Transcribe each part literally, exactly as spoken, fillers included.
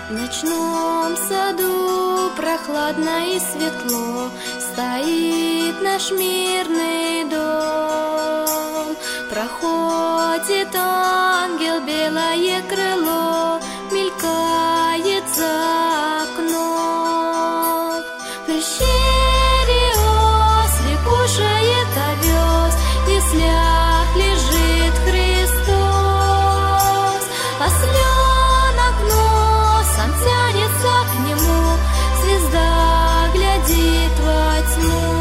В ночном саду прохладно и светло стоит наш мирный дом. Проходит ангел, белое крыло мелькает за окном. В пещере ослик кушает овес, и слях лежит Христос. Осленок носом тянется к нему, звезда глядит во тьму.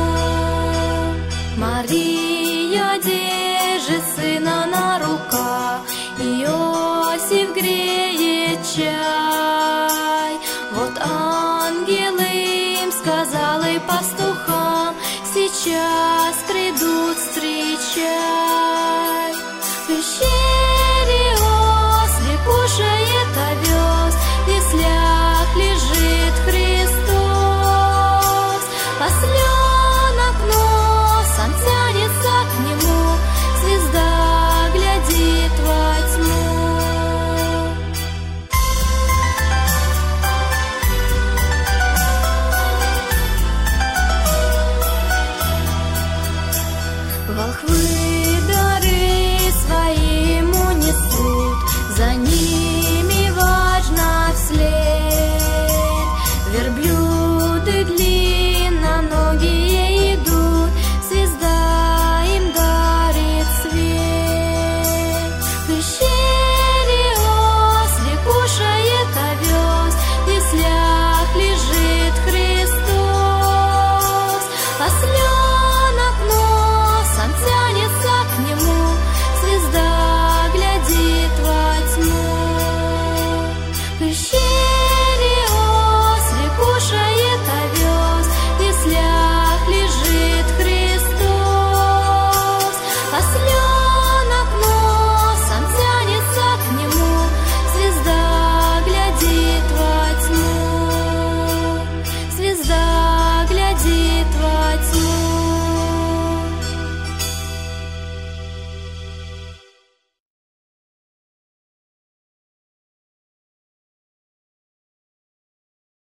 Мария держит сына на руках, Иосиф греет чай.